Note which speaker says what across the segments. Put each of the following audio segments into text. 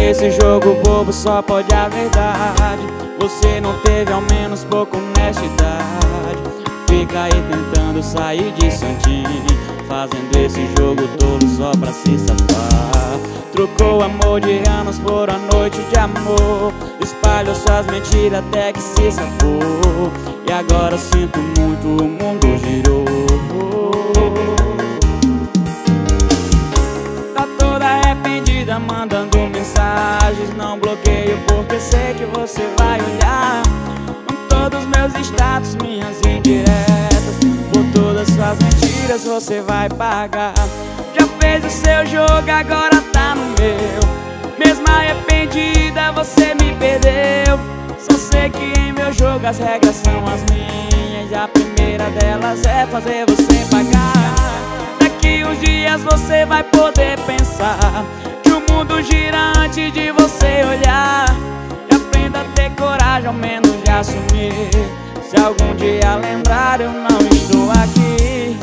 Speaker 1: Nesse jogo bobo só pode a verdade. Você não teve ao menos pouca honestidade. Fica aí tentando sair de santinho, fazendo esse jogo todo só pra se safar. Trocou amor de anos por uma noite de amor. Espalhou suas mentiras até que se safou. E agora sinto muito, o mundo girou. Tá toda arrependida mandando mensagens. Não bloqueio porque sei que você vai olhar todos meus status, minhas indiretas. Por todas suas mentiras você vai pagar. Já fez o seu jogo, agora tá no meu. Mesmo arrependida você me perdeu. Só sei que em meu jogo as regras são as minhas. A primeira delas é fazer você pagar. Daqui uns dias você vai poder pensar que o mundo gira antes de você olhar. E aprenda a ter coragem ao menos de assumir. Se algum dia lembrar eu não estou aqui.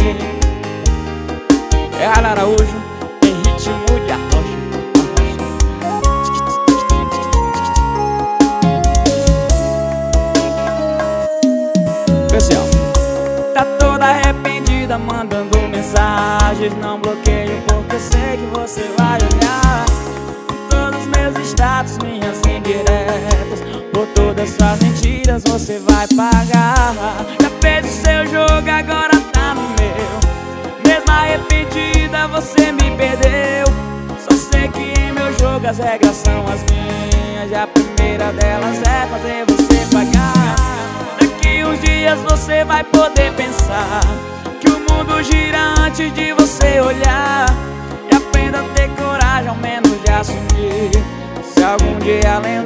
Speaker 1: É Rara Araújo em ritmo de arrocha. Pessoal, tá toda arrependida mandando mensagens. Não bloqueio porque sei que você vai olhar todos meus status, minhas indiretas. Por todas suas mentiras você vai pagar. Já fez o seu jogo, agora tá no meu. Mesmo arrependida você me perdeu. Só sei que em meu jogo as regras são as minhas. E a primeira delas é fazer você pagar. Daqui uns dias você vai poder pensar que o mundo gira antes de você olhar. E aprenda a ter coragem ao menos de assumir. Se algum dia lembrar